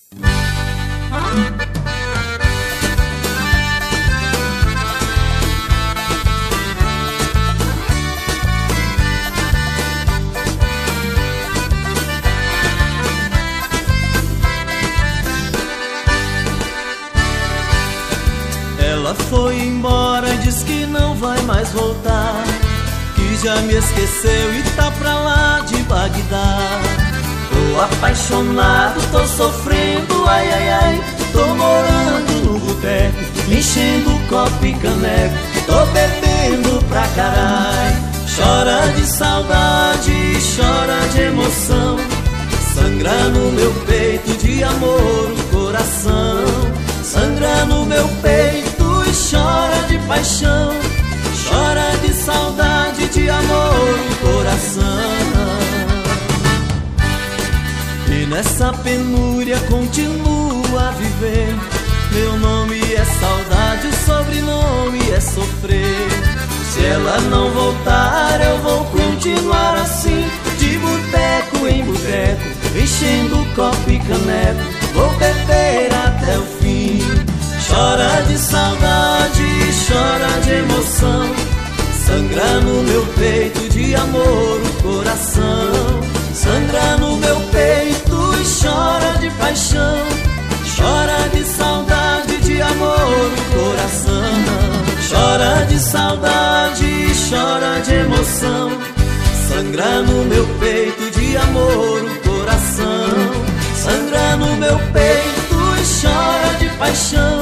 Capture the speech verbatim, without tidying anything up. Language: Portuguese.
Ela foi embora, diz que não vai mais voltar, que já me esqueceu e tá pra lá de Bagdá. Tô apaixonado, tô sofrendo, ai ai ai. Tô morando no boteco, enchendo copo e caneco, tô bebendo pra caralho. Chora de saudade, chora de emoção, sangra no meu peito de amor o coração. Sangra no meu peito e chora de paixão, chora de saudade, de amor o coração. E nessa penúria continua a viver, meu nome é saudade, o sobrenome é sofrer. Se ela não voltar eu vou continuar assim, de boteco em boteco, enchendo copo e caneco, vou beber até o fim. Chora de saudade, chora de emoção, sangra no meu peito de amor o coração. Sangra no meu peito e chora de paixão, chora de saudade, de amor o coração. Chora de saudade, chora de emoção, sangra no meu peito de amor o coração. Sangra no meu peito e chora de paixão,